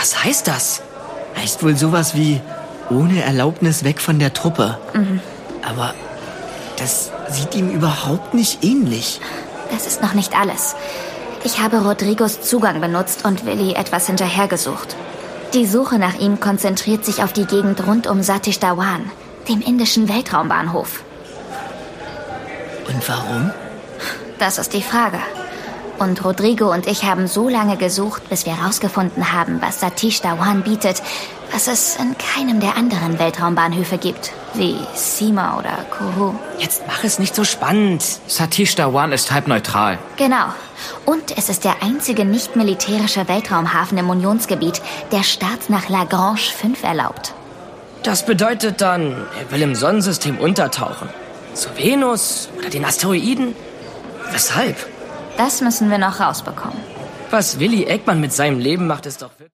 Was heißt das? Heißt wohl sowas wie ohne Erlaubnis weg von der Truppe. Aber das sieht ihm überhaupt nicht ähnlich. Das ist noch nicht alles. Ich habe Rodrigos Zugang benutzt und Willi etwas hinterhergesucht. Die Suche nach ihm konzentriert sich auf die Gegend rund um Satish Dhawan, dem indischen Weltraumbahnhof. Und warum? Das ist die Frage. Und Rodrigo und ich haben so lange gesucht, bis wir herausgefunden haben, was Satish Dhawan bietet, was es in keinem der anderen Weltraumbahnhöfe gibt, wie Sima oder Kourou. Jetzt mach es nicht so spannend. Satish Dhawan ist halb neutral. Genau. Und es ist der einzige nicht-militärische Weltraumhafen im Unionsgebiet, der Start nach Lagrange 5 erlaubt. Das bedeutet dann, er will im Sonnensystem untertauchen. Zur Venus oder den Asteroiden? Weshalb? Das müssen wir noch rausbekommen. Was Willi Eggmann mit seinem Leben macht, ist doch wirklich...